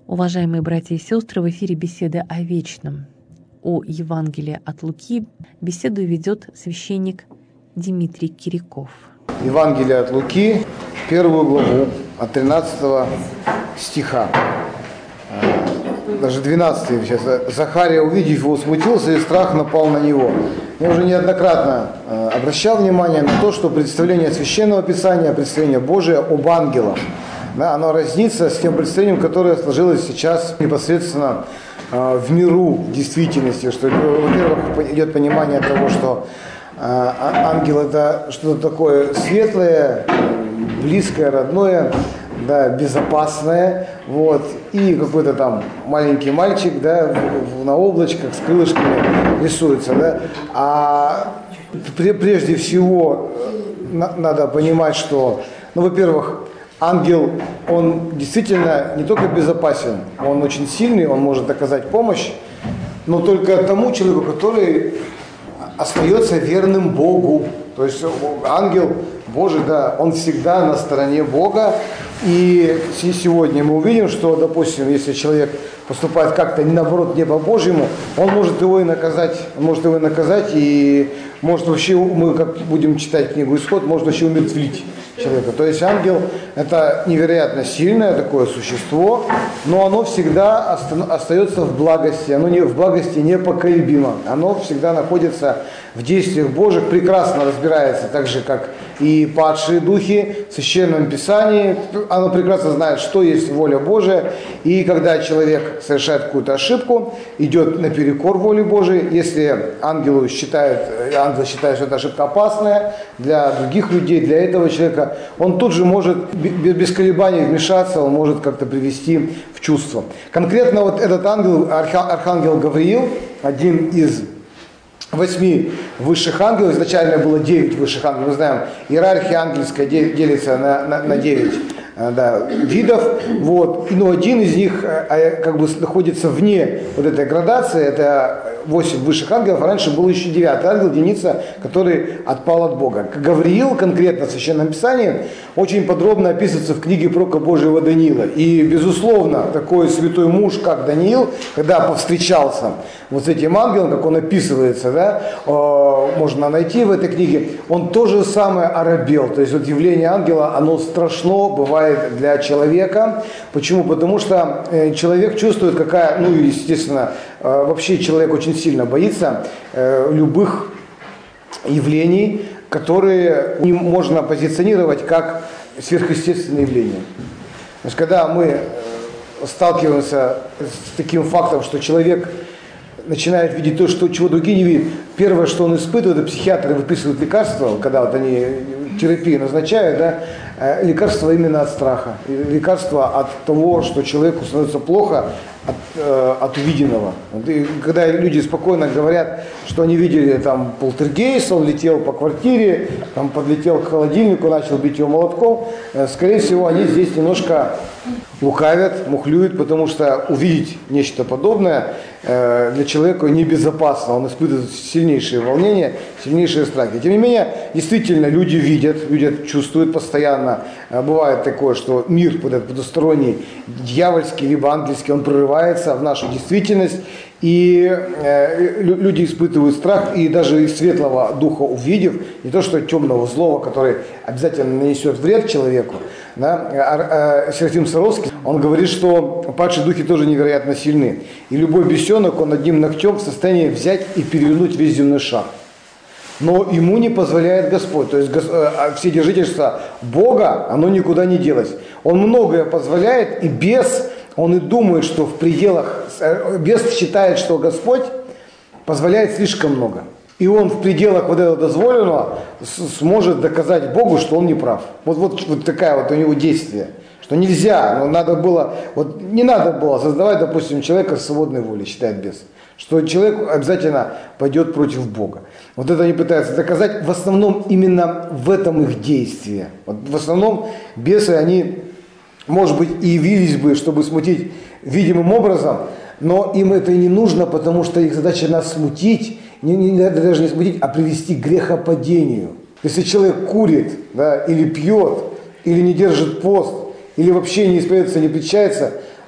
Уважаемые братья и сестры, в эфире беседа о вечном. О Евангелии от Луки беседу ведет священник Дмитрий Киряков. Евангелие от Луки, 1 главу, от 13 стиха. Даже 12 сейчас. Захария, увидев его, смутился, и страх напал на него. Я уже неоднократно обращал внимание на то, что представление Священного Писания, представление Божие об ангелах, да, оно разнится с тем представлением, которое сложилось сейчас непосредственно в миру действительности. Что, во-первых, идет понимание того, что ангел это что-то такое светлое, близкое, родное, да, безопасное, вот, и какой-то там маленький мальчик, да, на облачках с крылышками рисуется, да. А прежде всего надо понимать, что, во-первых, ангел, он действительно не только безопасен, он очень сильный, он может оказать помощь, но только тому человеку, который остается верным Богу. То есть ангел Божий, да, он всегда на стороне Бога. И сегодня мы увидим, что, допустим, если человек поступает как-то наоборот не по Божьему, он может его и наказать, и может вообще, мы как будем читать книгу Исход, может вообще умертвить человека. То есть ангел это невероятно сильное такое существо, но оно всегда остается в благости, оно в благости непоколебимо, оно всегда находится в действиях Божьих, прекрасно разбирается, так же как и падшие духи в Священном Писании, оно прекрасно знает, что есть воля Божия, и когда человек совершает какую-то ошибку, идет наперекор воле Божией, если ангел считает, что эта ошибка опасная для других людей, для этого человека, он тут же может без колебаний вмешаться, он может как-то привести в чувство. Конкретно вот этот ангел, архангел Гавриил, один из 8 высших ангелов, изначально было 9 высших ангелов, мы знаем, иерархия ангельская делится на 9 видов, вот, но один из них как бы находится вне вот этой градации, это 8 высших ангелов, а раньше был еще 9 ангел, единица, который отпал от Бога. Гавриил конкретно в Священном Писании очень подробно описывается в книге пророка Божьего Даниила. И, безусловно, такой святой муж, как Даниил, когда повстречался вот с этим ангелом, как он описывается, да, можно найти в этой книге, он то же самое оробел. То есть вот явление ангела, оно страшно бывает для человека. Почему? Потому что человек чувствует, какая, естественно, вообще человек очень сильно боится любых явлений, которые можно позиционировать как сверхъестественные явления. То есть, когда мы сталкиваемся с таким фактом, что человек начинает видеть то, чего другие не видят, первое, что он испытывает, это психиатры выписывают лекарства, когда вот они терапию назначают, да, лекарства именно от страха, лекарства от того, что человеку становится плохо от увиденного. И когда люди спокойно говорят, что они видели там полтергейст, он летел по квартире, там подлетел к холодильнику, начал бить его молотком, скорее всего, они здесь немножко лукавят, мухлюют, потому что увидеть нечто подобное для человека небезопасно, он испытывает сильнейшие волнения, сильнейшие страхи. Тем не менее, действительно, люди видят, чувствуют постоянно. Бывает такое, что мир потусторонний, дьявольский, либо ангельский, он прорывается в нашу действительность, и люди испытывают страх, и даже из светлого духа увидев, не то что темного злого, который обязательно нанесет вред человеку, да, Серафим Саровский, он говорит, что падшие духи тоже невероятно сильны, и любой бесенок, он одним ногтем в состоянии взять и перевернуть весь земной шар. Но ему не позволяет Господь. То есть вседержительство Бога, оно никуда не делось. Он многое позволяет, и бес, он и думает, что в пределах, бес считает, что Господь позволяет слишком много. И он в пределах вот этого дозволенного сможет доказать Богу, что он не прав. Вот такая вот у него действие. Что нельзя, но не надо было создавать, допустим, человека с свободной волей, считает бес. Что человек обязательно пойдет против Бога. Вот это они пытаются доказать, в основном именно в этом их действии. Вот в основном бесы, они, может быть, и явились бы, чтобы смутить видимым образом, но им это и не нужно, потому что их задача нас смутить, даже не смутить, а привести к грехопадению. Если человек курит, да, или пьет, или не держит пост, или вообще не исповедуется, не причащается,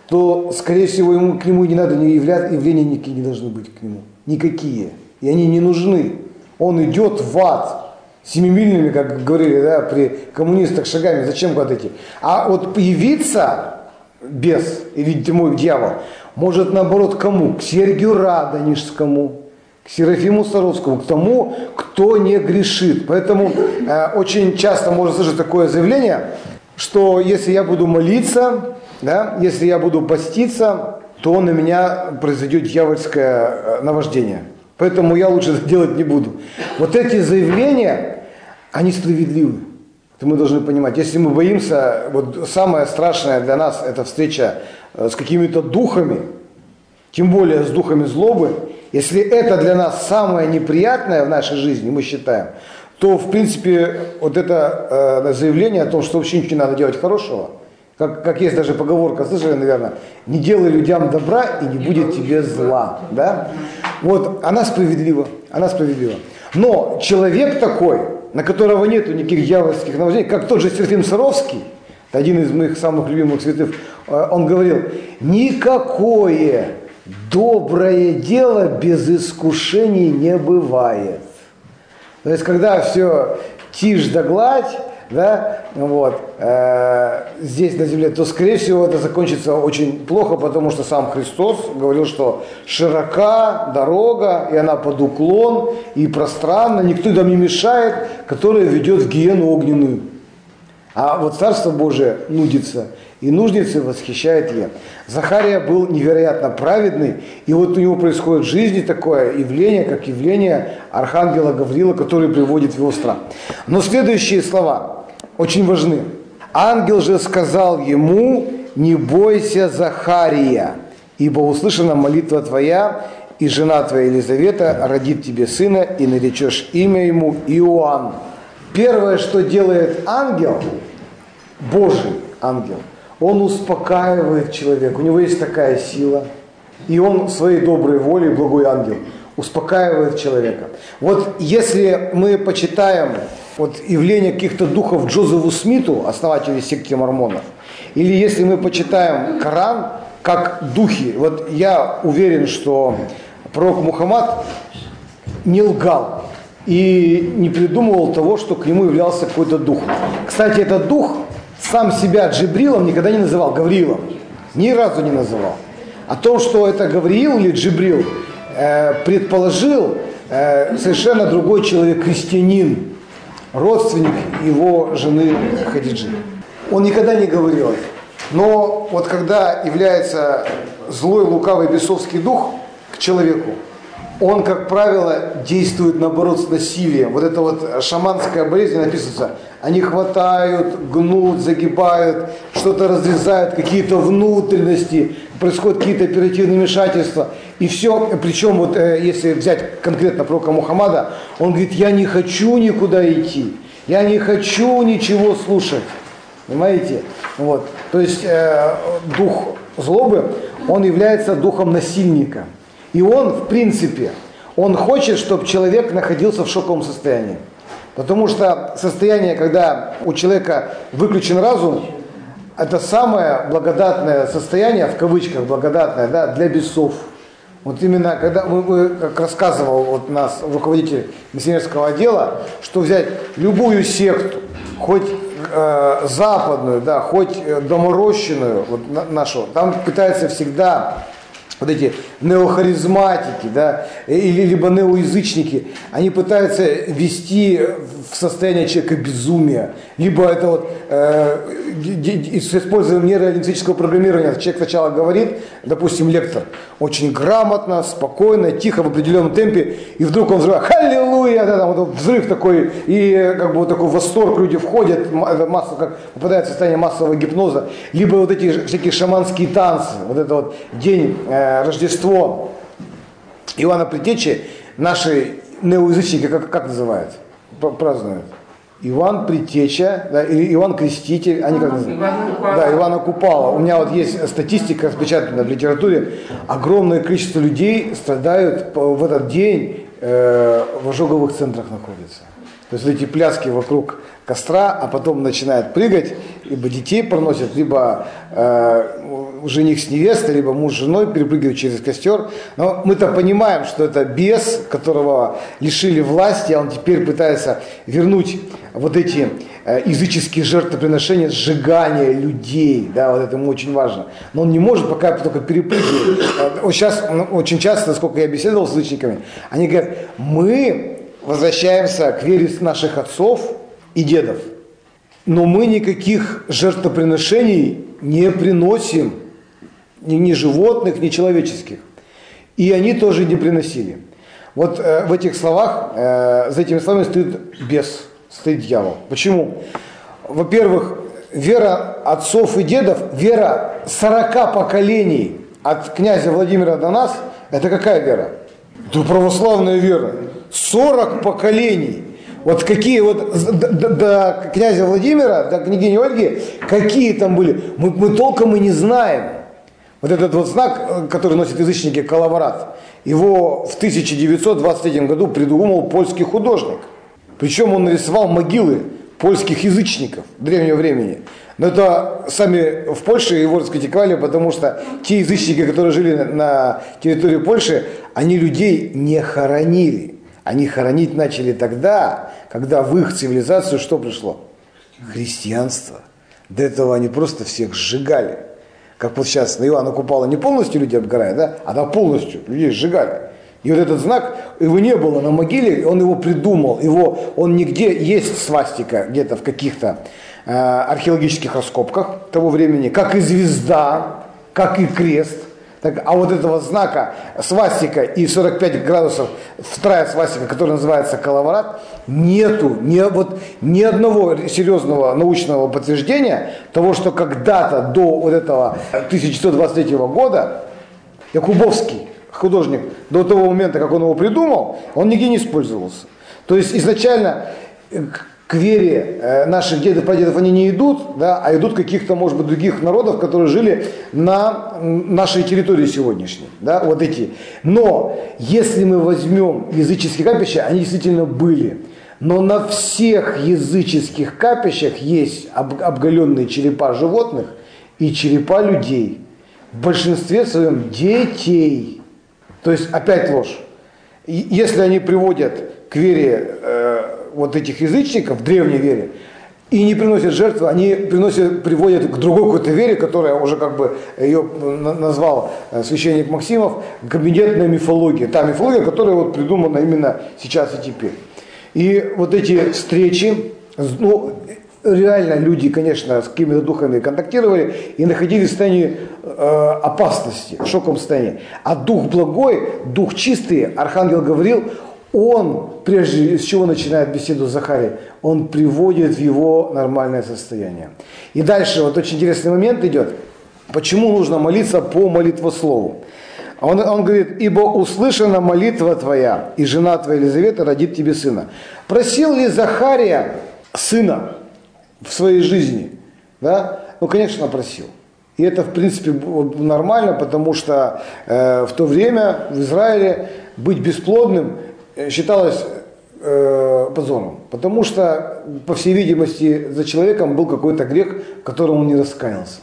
то, скорее всего, к нему не надо явления никакие не должны быть к нему. Никакие. И они не нужны. Он идет в ад семимильными, как говорили, да, при коммунистах шагами. Зачем куда-то идти? А вот появиться бес или тьмой дьявол может наоборот кому? К Сергию Радонежскому, к Серафиму Саровскому, к тому, кто не грешит. Поэтому очень часто можно слышать такое заявление, что если я буду молиться, да, если я буду поститься, то на меня произойдет дьявольское наваждение. Поэтому я лучше это делать не буду. Вот эти заявления, они справедливы. Это мы должны понимать. Если мы боимся, вот самое страшное для нас это встреча с какими-то духами, тем более с духами злобы, если это для нас самое неприятное в нашей жизни, мы считаем, то в принципе вот это заявление о том, что вообще ничего не надо делать хорошего, как есть даже поговорка, слышали, наверное, не делай людям добра и не будет тебе зла. Да? Вот, она справедлива, она справедлива. Но человек такой, на которого нет никаких дьявольских наваждений, как тот же Серафим Саровский, один из моих самых любимых святых, он говорил, никакое доброе дело без искушений не бывает. То есть, когда все тишь да гладь, да, вот, здесь на земле, то, скорее всего, это закончится очень плохо, потому что сам Христос говорил, что широка дорога, и она под уклон, и пространна, никто там не мешает, которая ведет в гиену огненную. А вот Царство Божие нудится, и нужницы восхищает я. Захария был невероятно праведный, и вот у него происходит в жизни такое явление, как явление архангела Гавриила, который приводит в его страх. Но следующие слова очень важны. Ангел же сказал ему, не бойся, Захария, ибо услышана молитва твоя, и жена твоя Елизавета родит тебе сына, и наречешь имя ему Иоанн. Первое, что делает ангел, Божий ангел, он успокаивает человека, у него есть такая сила, и он своей доброй волей, благой ангел, успокаивает человека. Вот если мы почитаем вот явление каких-то духов Джозефу Смиту, основателю секты мормонов, или если мы почитаем Коран, как духи, вот я уверен, что пророк Мухаммад не лгал и не придумывал того, что к нему являлся какой-то дух. Кстати, этот дух сам себя Джибрилом никогда не называл, Гавриилом. Ни разу не называл. О том, что это Гавриил или Джибрил, предположил совершенно другой человек, христианин, родственник его жены Хадиджи. Он никогда не говорил это. Но вот когда является злой, лукавый, бесовский дух к человеку, он, как правило, действует, наоборот, с насилием. Вот это вот шаманская болезнь, написано, они хватают, гнут, загибают, что-то разрезают, какие-то внутренности, происходят какие-то оперативные вмешательства. И все, причем вот если взять конкретно пророка Мухаммада, он говорит, я не хочу никуда идти, я не хочу ничего слушать. Понимаете? Вот. То есть дух злобы, он является духом насильника. И он, в принципе, он хочет, чтобы человек находился в шоковом состоянии. Потому что состояние, когда у человека выключен разум, это самое благодатное состояние, в кавычках благодатное, да, для бесов. Вот именно, когда как рассказывал вот нас руководитель миссионерского отдела, что взять любую секту, хоть западную, да, хоть доморощенную, вот нашу, там пытаются всегда вот эти неохаризматики, да, или либо неоязычники, они пытаются ввести в состояние человека безумия, либо это вот с использованием нейролингвистического программирования. Человек сначала говорит, допустим, лектор, очень грамотно, спокойно, тихо, в определенном темпе, и вдруг он взрывает, халилуя, да, там, вот взрыв такой, и как бы вот такой восторг, люди входят, масса, как попадают в состояние массового гипноза, либо вот эти всякие шаманские танцы, вот это вот день Рождество Иоанна Предтечи, наши неоязычники как называют, празднуют? Иоанн Предтеча, да, или Иоанн Креститель, они как называют? Да, Иоанна Купала. У меня вот есть статистика, распечатанная в литературе, огромное количество людей страдают в этот день в ожоговых центрах находятся. То есть эти пляски вокруг костра, а потом начинают прыгать, либо детей проносят, либо жених с невестой, либо муж с женой перепрыгивают через костер. Но мы-то понимаем, что это бес, которого лишили власти, а он теперь пытается вернуть вот эти языческие жертвоприношения, сжигание людей, да, вот это ему очень важно. Но он не может пока только перепрыгивать. Вот сейчас, очень часто, насколько я беседовал с язычниками, они говорят, мы возвращаемся к вере наших отцов и дедов, но мы никаких жертвоприношений не приносим, ни животных, ни человеческих. И они тоже не приносили. Вот в этих словах, за этими словами стоит бес, стоит дьявол. Почему? Во-первых, вера отцов и дедов, вера 40 поколений от князя Владимира до нас, это какая вера? Это православная вера. 40 поколений. Вот какие вот до князя Владимира, до княгини Ольги, какие там были, мы толком и не знаем. Вот этот вот знак, который носят язычники, коловорот, его в 1923 году придумал польский художник. Причем он нарисовал могилы польских язычников древнего времени. Но это сами в Польше его раскритиковали, потому что те язычники, которые жили на территории Польши, они людей не хоронили. Они хоронить начали тогда, когда в их цивилизацию что пришло? Христианство. До этого они просто всех сжигали. Как вот сейчас на Иоанна Купала не полностью люди обгорают, да? А там полностью людей сжигали. И вот этот знак, его не было на могиле, он его придумал. Он нигде, есть свастика где-то в каких-то археологических раскопках того времени, как и звезда, как и крест. Так, а вот этого знака свастика и 45 градусов, вторая свастика, которая называется коловорот, нету ни одного серьезного научного подтверждения того, что когда-то до вот этого 1923 года Якубовский художник, до того момента, как он его придумал, он нигде не использовался. То есть изначально к вере наших дедов, прадедов они не идут, да, а идут каких-то, может быть, других народов, которые жили на нашей территории сегодняшней. Да, вот эти. Но если мы возьмем языческие капища, они действительно были. Но на всех языческих капищах есть обголенные черепа животных и черепа людей. В большинстве своем детей. То есть опять ложь. Если они приводят к вере вот этих язычников, в древней вере, и не приносят жертвы, они приводят к другой какой-то вере, которая уже как бы ее назвал священник Максимов, кабинетная мифология. Та мифология, которая вот придумана именно сейчас и теперь. И вот эти встречи, ну, реально люди, конечно, с какими-то духами контактировали и находились в состоянии опасности, в шоковом состоянии. А дух благой, дух чистый, архангел говорил, он, прежде с чего начинает беседу с Захарией, он приводит в его нормальное состояние. И дальше вот очень интересный момент идет. Почему нужно молиться по молитвослову? Он говорит, ибо услышана молитва твоя, и жена твоя Елизавета родит тебе сына. Просил ли Захария сына в своей жизни? Да? Ну, конечно, просил. И это, в принципе, нормально, потому что в то время в Израиле быть бесплодным считалось позором. Потому что, по всей видимости, за человеком был какой-то грех, в котором он не раскаялся.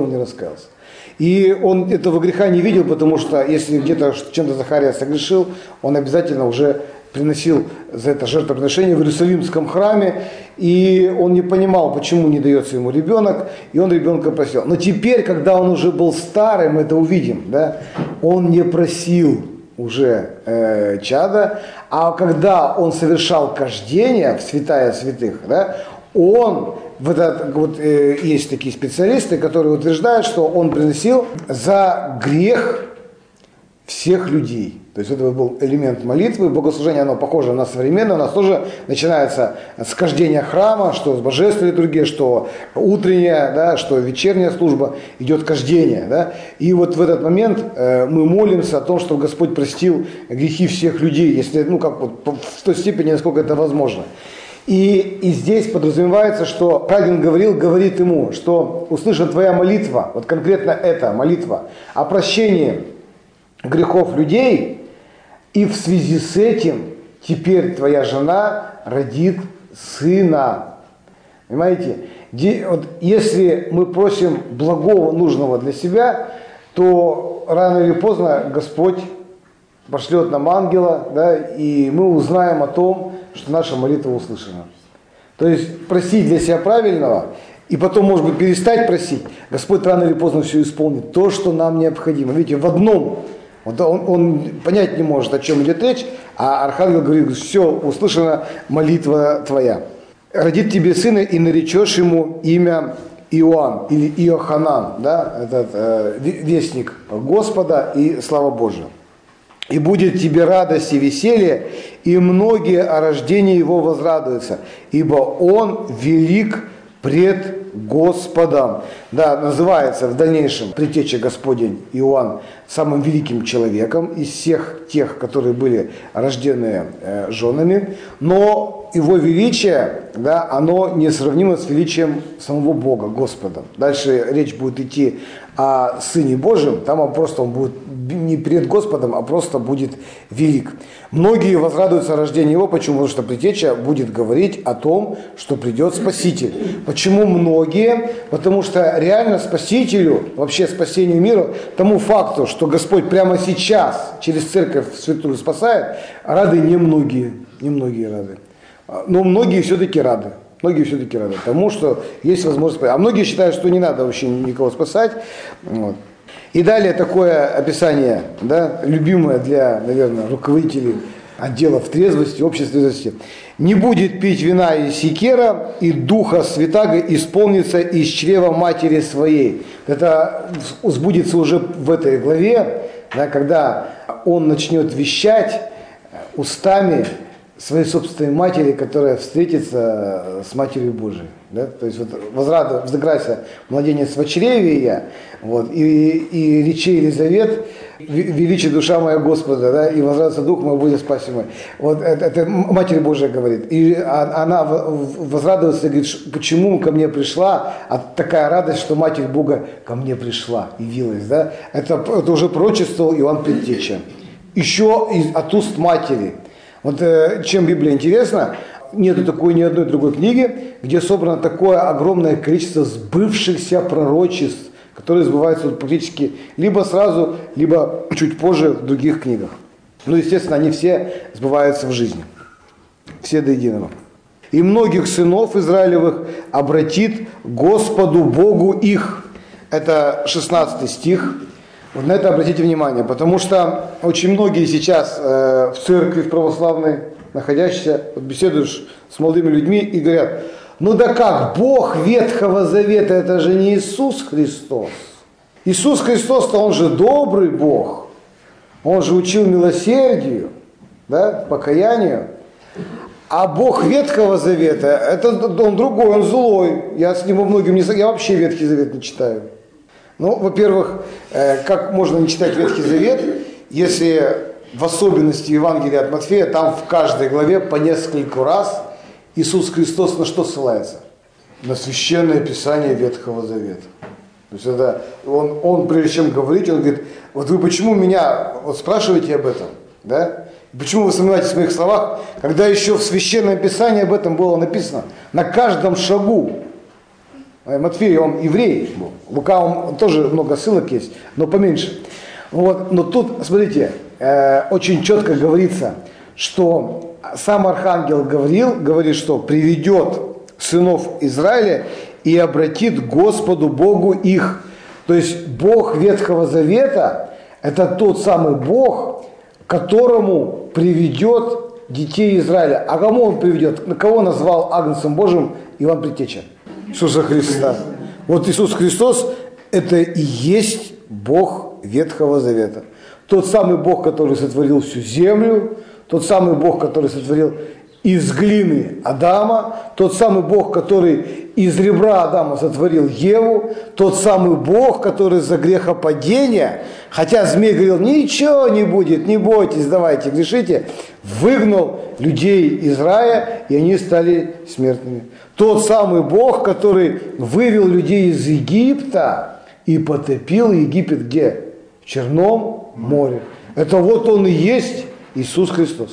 И он этого греха не видел, потому что если где-то чем-то Захария согрешил, он обязательно уже приносил за это жертвоприношение в Иерусалимском храме, и он не понимал, почему не дается ему ребенок, и он ребенка просил. Но теперь, когда он уже был старым, мы это увидим, да, он не просил уже чада, а когда он совершал кождение в святая святых, да, он, есть такие специалисты, которые утверждают, что он приносил за грех всех людей. То есть это был элемент молитвы, богослужение, оно похоже на современное, у нас тоже начинается с кождения храма, что с божественной литургии, что утренняя, да, что вечерняя служба, идет кождение. Да. И вот в этот момент мы молимся о том, чтобы Господь простил грехи всех людей, если, в той степени, насколько это возможно. И здесь подразумевается, что Кагин говорит ему, что услышана твоя молитва, вот конкретно эта молитва, о прощении грехов людей, и в связи с этим теперь твоя жена родит сына. Понимаете? Вот если мы просим благого, нужного для себя, то рано или поздно Господь пошлет нам ангела, да, и мы узнаем о том, что наша молитва услышана. То есть просить для себя правильного, и потом, может быть, перестать просить, Господь рано или поздно все исполнит, то, что нам необходимо. Видите, в одном, он понять не может, о чем идет речь, а архангел говорит: все, услышана молитва твоя. Родит тебе сына, и наречешь ему имя Иоанн или Иоханан, да, этот вестник Господа и слава Божия. И будет тебе радость и веселье, и многие о рождении его возрадуются, ибо он велик пред Господом. Да, называется в дальнейшем предтеча Господень Иоанн самым великим человеком из всех тех, которые были рождены женами, но его величие, да, оно несравнимо с величием самого Бога, Господа. Дальше речь будет идти о Сыне Божьем, там он будет не перед Господом, а просто будет велик. Многие возрадуются рождению его, почему? Потому что предтеча будет говорить о том, что придет Спаситель. Почему многие? Потому что реально Спасителю, вообще спасению мира, тому факту, что Господь прямо сейчас через Церковь Святую спасает, рады немногие рады. Но многие все-таки рады. Многие все-таки рады тому, что есть возможность спасать. А многие считают, что не надо вообще никого спасать. Вот. И далее такое описание, да, любимое для, наверное, руководителей отделов трезвости, общества трезвости. «Не будет пить вина из сикера, и духа святаго исполнится из чрева матери своей». Это сбудется уже в этой главе, да, когда он начнет вещать устами своей собственной матери, которая встретится с Матерью Божией. Да? То есть вот возграйся, младенец в чреве я, вот, и речи Елизавет, величие душа моя Господа, да, и возрадуется дух мой, будет спасен мой. Вот это Матерь Божия говорит. И она возрадуется и говорит: почему ко мне пришла, а такая радость, что Матерь Бога ко мне пришла, явилась. Да? Это уже пророчествовал Иоанн Предтеча. Еще от уст матери. Вот чем Библия интересна, нету такой ни одной другой книги, где собрано такое огромное количество сбывшихся пророчеств, которые сбываются практически либо сразу, либо чуть позже в других книгах. Ну, естественно, они все сбываются в жизни. Все до единого. «И многих сынов Израилевых обратит Господу Богу их». Это 16 стих. Вот на это обратите внимание, потому что очень многие сейчас в церкви, в православной, находящиеся, вот беседуешь с молодыми людьми и говорят: ну да как, Бог Ветхого Завета, это же не Иисус Христос. Иисус Христос-то он же добрый Бог, он же учил милосердию, да, покаянию. А Бог Ветхого Завета, это он другой, он злой. Я с ним многим не согласен, я вообще Ветхий Завет не читаю. Ну, во-первых, как можно не читать Ветхий Завет, если в особенности Евангелия от Матфея, там в каждой главе по нескольку раз Иисус Христос на что ссылается? На священное писание Ветхого Завета. То есть это он прежде чем говорить, он говорит: вот вы почему меня вот спрашиваете об этом? Да? Почему вы сомневаетесь в моих словах, когда еще в священном писании об этом было написано на каждом шагу? Матфей, он еврей был. Лука, он тоже много ссылок есть, но поменьше. Вот. Но тут, смотрите, очень четко говорится, что сам архангел говорит, что приведет сынов Израиля и обратит Господу Богу их. То есть Бог Ветхого Завета – это тот самый Бог, которому приведет детей Израиля. А кому он приведет? На кого назвал Агнцем Божьим Иоанн Предтеча? Иисуса Христа. Вот Иисус Христос – это и есть Бог Ветхого Завета. Тот самый Бог, который сотворил всю землю, тот самый Бог, который сотворил из глины Адама, тот самый Бог, который из ребра Адама сотворил Еву, тот самый Бог, который за грехопадение, хотя змей говорил: ничего не будет, не бойтесь, давайте, грешите, выгнал людей из рая, и они стали смертными. Тот самый Бог, который вывел людей из Египта и потопил Египет где? В Черном море. Это вот он и есть Иисус Христос.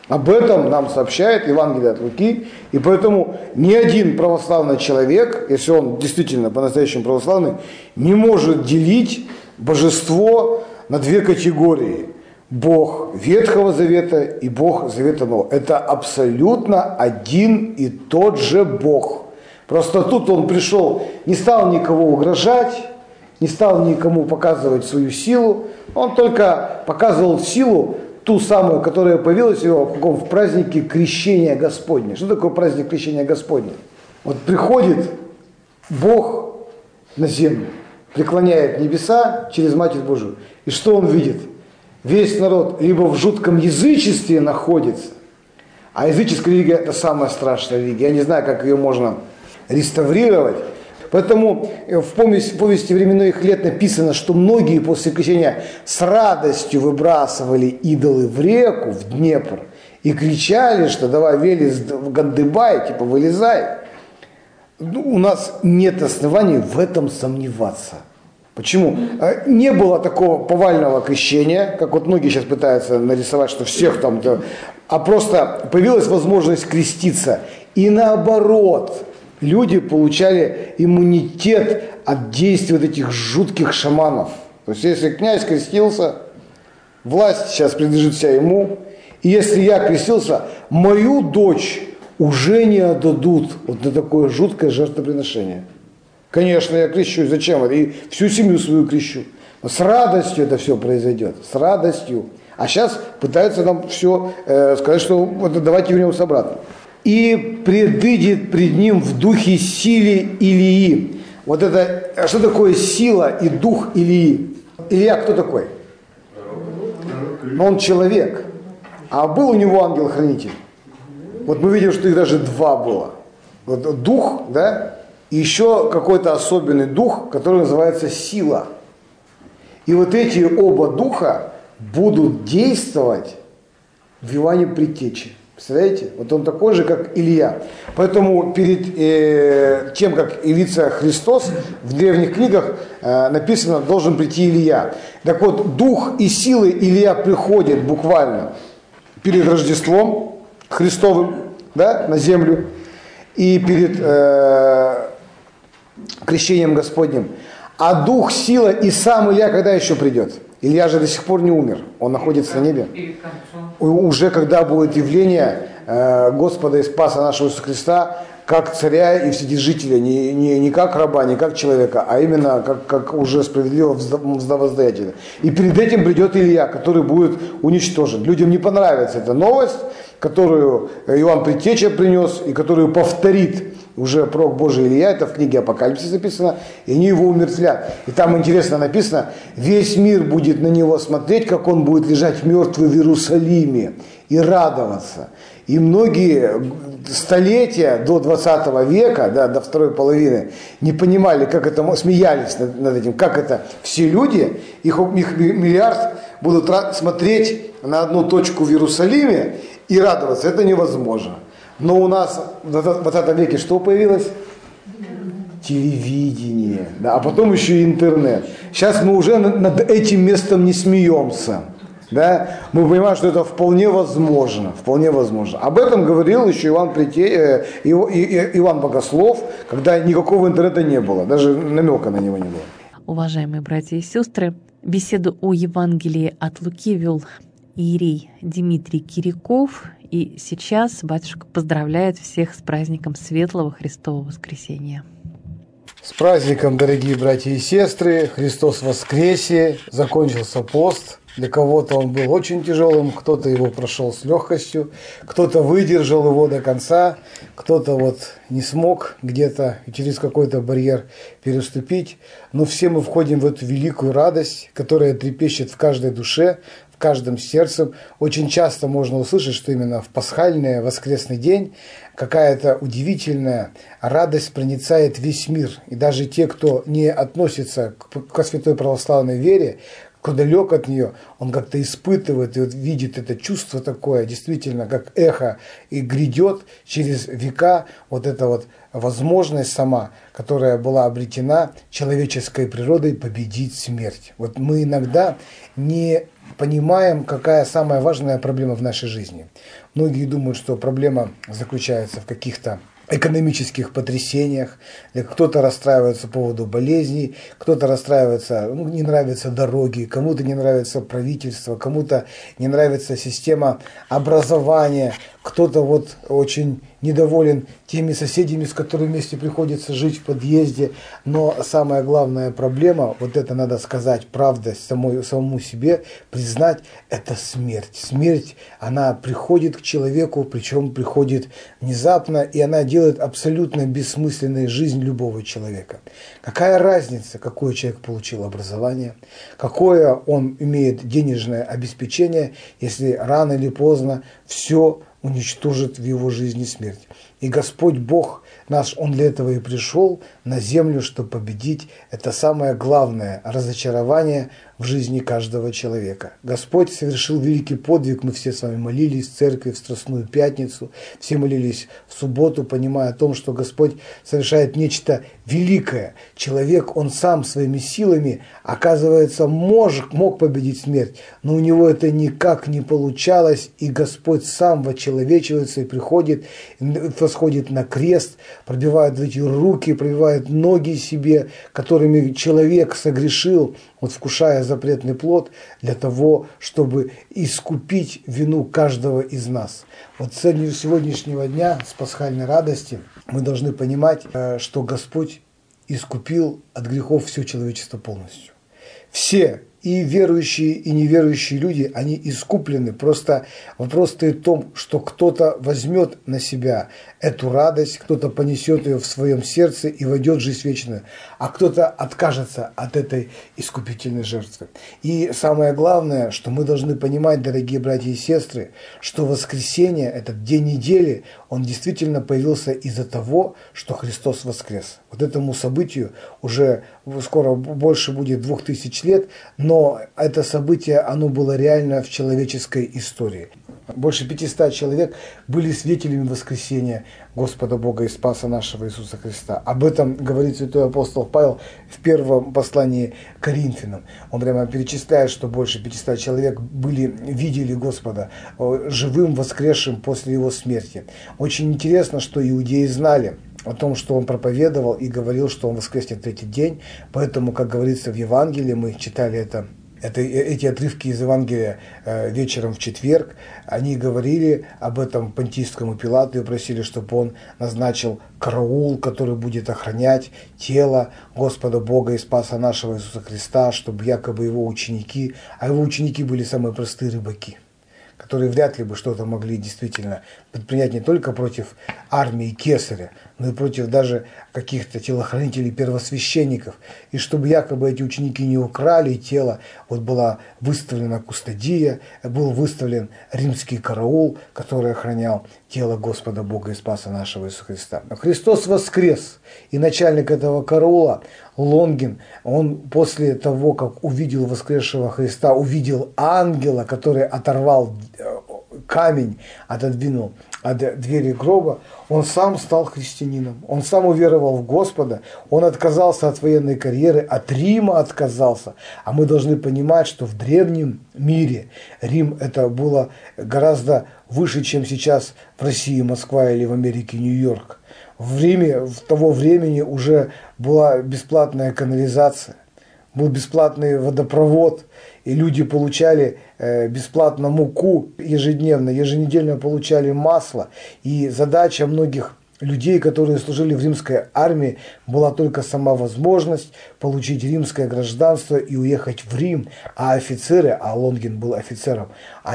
Об этом нам сообщает Евангелие от Луки, и поэтому ни один православный человек, если он действительно по-настоящему православный, не может делить божество на две категории. Бог Ветхого Завета и Бог Завета Нового. Это абсолютно один и тот же Бог. Просто тут он пришел, не стал никого угрожать, не стал никому показывать свою силу, он только показывал силу, ту самую, которая появилась у него в празднике Крещения Господня. Что такое праздник Крещения Господня? Вот приходит Бог на землю, преклоняет небеса через Матерь Божию. И что он видит? Весь народ либо в жутком язычестве находится, а языческая религия – это самая страшная религия. Я не знаю, как ее можно реставрировать. Поэтому в повести временных лет написано, что многие после крещения с радостью выбрасывали идолы в реку, в Днепр, и кричали, что давай Велес в Гандыбай, типа вылезай. У нас нет оснований в этом сомневаться. Почему? Не было такого повального крещения, как вот многие сейчас пытаются нарисовать, что всех там, а просто появилась возможность креститься. И наоборот, люди получали иммунитет от действий вот этих жутких шаманов. То есть, если князь крестился, власть сейчас принадлежит вся ему. И если я крестился, мою дочь уже не отдадут вот на такое жуткое жертвоприношение. Конечно, я крещусь. Зачем это? И всю семью свою крещу. Но с радостью это все произойдет. С радостью. А сейчас пытаются нам все сказать, что вот, давайте вернемся обратно. И предыдет пред ним в духе силе Илии. Вот это, что такое сила и дух Илии? Илия кто такой? Он человек. А был у него ангел-хранитель. Вот мы видим, что их даже два было. Вот дух, да, и еще какой-то особенный дух, который называется сила. И вот эти оба духа будут действовать в Иоанне Предтече. Представляете? Вот он такой же, как Илья. Поэтому перед тем, как явится Христос, в древних книгах написано, должен прийти Илья. Так вот, дух и силы Илья приходит буквально перед Рождеством Христовым, да, на землю, и перед крещением Господним. А дух, сила и сам Илья когда еще придет? Илья же до сих пор не умер, он находится на небе. Уже когда будет явление Господа и Спаса нашего Иисуса Христа, как царя и вседержителя, не как раба, не как человека, а именно как уже справедливого воздаяния. И перед этим придет Илья, который будет уничтожен. Людям не понравится эта новость, которую Иоанн Предтеча принес и которую повторит уже пророк Божий Илья, это в книге Апокалипсис написано, и они его умертвят. И там интересно написано, весь мир будет на него смотреть, как он будет лежать мертвый в Иерусалиме и радоваться. И многие столетия до 20 века, да, до второй половины, не понимали, как это, смеялись над этим, как это все люди, их миллиард, будут смотреть на одну точку в Иерусалиме и радоваться. Это невозможно. Но у нас в 20 веке что появилось? Телевидение, да, а потом еще и интернет. Сейчас мы уже над этим местом не смеемся. Да? Мы понимаем, что это вполне возможно. Вполне возможно. Об этом говорил еще Иван Богослов, когда никакого интернета не было, даже намека на него не было. Уважаемые братья и сестры, беседу о Евангелии от Луки вел иерей Дмитрий Киряков. И сейчас батюшка поздравляет всех с праздником Светлого Христового Воскресения. С праздником, дорогие братья и сестры! Христос воскресе! Закончился пост. Для кого-то он был очень тяжелым, кто-то его прошел с легкостью, кто-то выдержал его до конца, кто-то вот не смог где-то через какой-то барьер переступить. Но все мы входим в эту великую радость, которая трепещет в каждой душе, в каждом сердце. Очень часто можно услышать, что именно в пасхальный воскресный день какая-то удивительная радость проницает весь мир. И даже те, кто не относится к святой православной вере, кто далек от нее, он как-то испытывает и вот видит это чувство такое, действительно, как эхо, и грядет через века вот эта вот возможность сама, которая была обретена человеческой природой победить смерть. Вот мы иногда не понимаем, какая самая важная проблема в нашей жизни. Многие думают, что проблема заключается в каких-то экономических потрясениях, кто-то расстраивается по поводу болезней, кто-то расстраивается, не нравятся дороги, кому-то не нравится правительство, кому-то не нравится система образования, кто-то вот очень недоволен теми соседями, с которыми вместе приходится жить в подъезде. Но самая главная проблема, вот это надо сказать, правда самому себе, признать, это смерть. Смерть, она приходит к человеку, причем приходит внезапно, и она делает абсолютно бессмысленной жизнь любого человека. Какая разница, какой человек получил образование, какое он имеет денежное обеспечение, если рано или поздно все уничтожит в его жизни смерть. И Господь Бог наш, Он для этого и пришел на землю, чтобы победить. Это самое главное разочарование в жизни каждого человека. Господь совершил великий подвиг, мы все с вами молились в церкви в Страстную Пятницу, все молились в субботу, понимая о том, что Господь совершает нечто великое. Человек, он сам своими силами, оказывается, мог победить смерть, но у него это никак не получалось, и Господь сам вочеловечивается и приходит, восходит на крест, пробивает эти руки, пробивает ноги себе, которыми человек согрешил, вот вкушая запретный плод, для того, чтобы искупить вину каждого из нас. Вот целью сегодняшнего дня с пасхальной радости мы должны понимать, что Господь искупил от грехов все человечество полностью. Все, и верующие, и неверующие люди, они искуплены. Просто вопрос стоит в том, что кто-то возьмет на себя эту радость, кто-то понесет ее в своем сердце и войдет в жизнь вечную, а кто-то откажется от этой искупительной жертвы. И самое главное, что мы должны понимать, дорогие братья и сестры, что воскресенье, этот день недели, он действительно появился из-за того, что Христос воскрес. Вот этому событию уже скоро больше будет 2000 лет, но это событие, оно было реально в человеческой истории. Больше 500 человек были свидетелями воскресения Господа Бога и Спаса нашего Иисуса Христа. Об этом говорит святой апостол Павел в первом послании к Коринфянам. Он прямо перечисляет, что больше 500 человек видели Господа живым, воскресшим после его смерти. Очень интересно, что иудеи знали о том, что он проповедовал и говорил, что он воскреснет в третий день. Поэтому, как говорится в Евангелии, мы читали эти отрывки из Евангелия вечером в четверг, они говорили об этом Понтийскому Пилату и просили, чтобы он назначил караул, который будет охранять тело Господа Бога и Спаса нашего Иисуса Христа, чтобы якобы его ученики, а его ученики были самые простые рыбаки, которые вряд ли бы что-то могли действительно предпринять не только против армии Кесаря, но и против даже каких-то телохранителей, первосвященников. И чтобы якобы эти ученики не украли тело, вот была выставлена кустодия, был выставлен римский караул, который охранял тело Господа Бога и Спаса нашего Иисуса Христа. Но Христос воскрес, и начальник этого караула, Лонгин, он после того, как увидел воскресшего Христа, увидел ангела, который оторвал камень, отодвинул от двери гроба, он сам стал христианином, он сам уверовал в Господа, он отказался от военной карьеры, от Рима отказался. А мы должны понимать, что в древнем мире Рим это было гораздо выше, чем сейчас в России Москва или в Америке Нью-Йорк. В Риме в того времени уже была бесплатная канализация, был бесплатный водопровод, и люди получали бесплатно муку еженедельно получали масло. И задача многих людей, которые служили в римской армии, была только сама возможность получить римское гражданство и уехать в Рим. А офицеры, а Лонгин был офицером,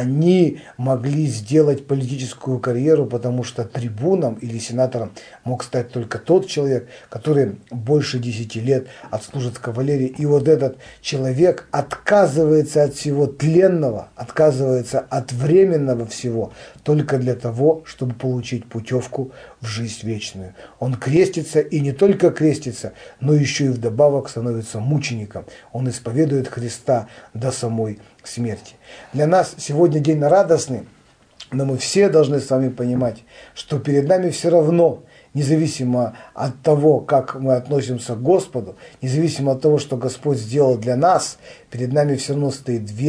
они могли сделать политическую карьеру, потому что трибуном или сенатором мог стать только тот человек, который больше 10 лет отслужит в кавалерии. И вот этот человек отказывается от всего тленного, отказывается от временного всего, только для того, чтобы получить путевку в жизнь вечную. Он крестится, и не только крестится, но еще и вдобавок становится мучеником. Он исповедует Христа до самой смерти. Для нас сегодня день радостный, но мы все должны с вами понимать, что перед нами все равно, независимо от того, как мы относимся к Господу, независимо от того, что Господь сделал для нас, перед нами все равно стоит две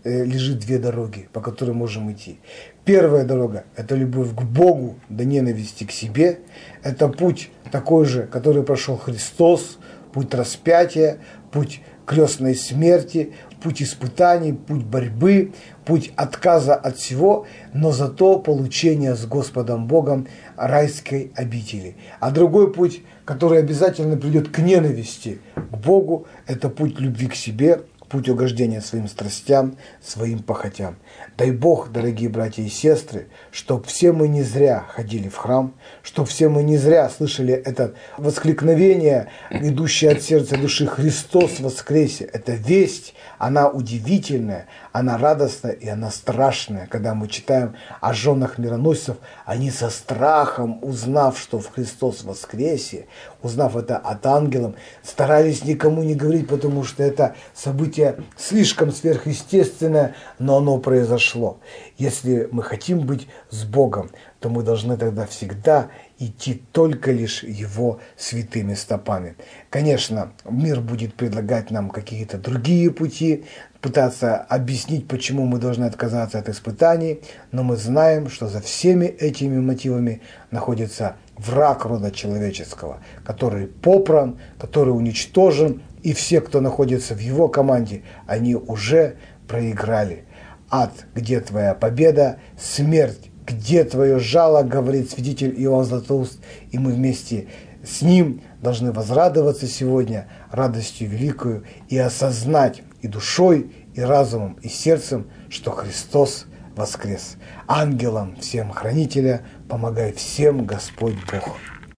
лежит две дороги, по которым можем идти. Первая дорога – это любовь к Богу до ненависти к себе. Это путь такой же, который прошел Христос, путь распятия, путь крестной смерти, путь испытаний, путь борьбы, путь отказа от всего, но зато получение с Господом Богом райской обители. А другой путь, который обязательно придет к ненависти к Богу, это путь любви к себе, путь угождения своим страстям, своим похотям. Дай Бог, дорогие братья и сестры, чтоб все мы не зря ходили в храм, чтоб все мы не зря слышали это воскликновение, идущее от сердца души: «Христос воскресе!» Это весть, она удивительная, она радостная и она страшная. Когда мы читаем о женах мироносцев, они со страхом, узнав, что в Христос воскресе, узнав это от ангелов, старались никому не говорить, потому что это событие слишком сверхъестественное, но оно произошло. Если мы хотим быть с Богом, то мы должны тогда всегда идти только лишь Его святыми стопами. Конечно, мир будет предлагать нам какие-то другие пути, пытаться объяснить, почему мы должны отказаться от испытаний, но мы знаем, что за всеми этими мотивами находится враг рода человеческого, который попран, который уничтожен, и все, кто находится в его команде, они уже проиграли. Ад, где твоя победа? Смерть, где твое жало? Говорит свидетель Иоанн Златоуст. И мы вместе с ним должны возрадоваться сегодня радостью великою и осознать и душой, и разумом, и сердцем, что Христос воскрес. Ангелам всем хранителя, помогай всем Господь Бог.